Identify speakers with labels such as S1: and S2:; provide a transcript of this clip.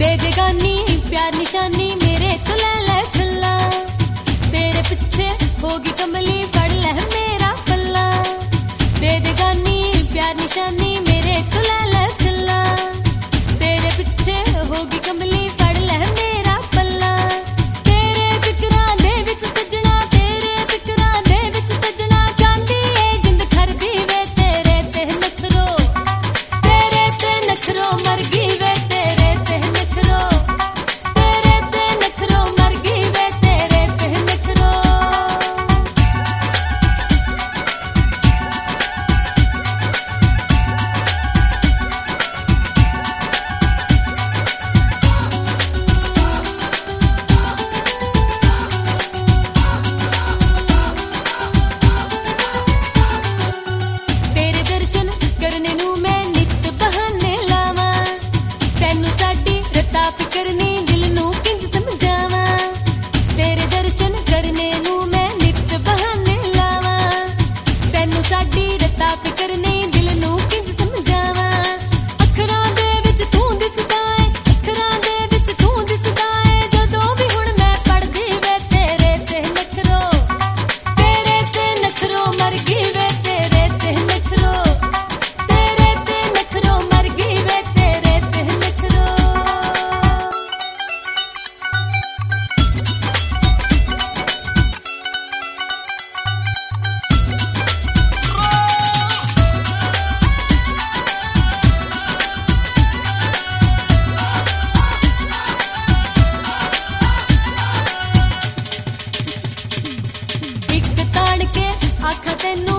S1: दे देगानी प्यार निशानी मेरे तो ले ले छल्ला, तेरे पीछे होगी कमली पड़ ले मेरा पल्ला। दे देगानी प्यार निशानी मेरे तो ले ले छल्ला, तेरे पीछे होगी कमली पड़ ले मेरा पल्ला। तेरे फिकरां दे विच सजना, तेरे फिकरां दे विच सजना, चांदी ए जिंद खरदी वे तेरे ते नखरो, तेरे ते नखरो मर गई वे तेरे ते नखरो, तेरे ते नखरो मर गई वे तेरे ते नखरो। तेरे दर्शन करने नू मैं नित बहाने लावा, तैनू साडी रता फिकरनी दिल नू किंज समझावा। तेरे दर्शन करने नू मैं नित बहाने लावा, तैनू साडी रता फिकरनी दिल नू किंज समझावा। अखरां दे विच तू दिसदा ऐ, अखरां दे विच तू दिसदा ऐ, जदों भी हुण मैं पढ़दी वे तेरे ते नखरो, तेरे ते नखरो मर गई वे तेरे ते नखरो, तेरे ते नखरो मर गई वे तेरे ते नखरो। एक ताड़ के आखा तेनू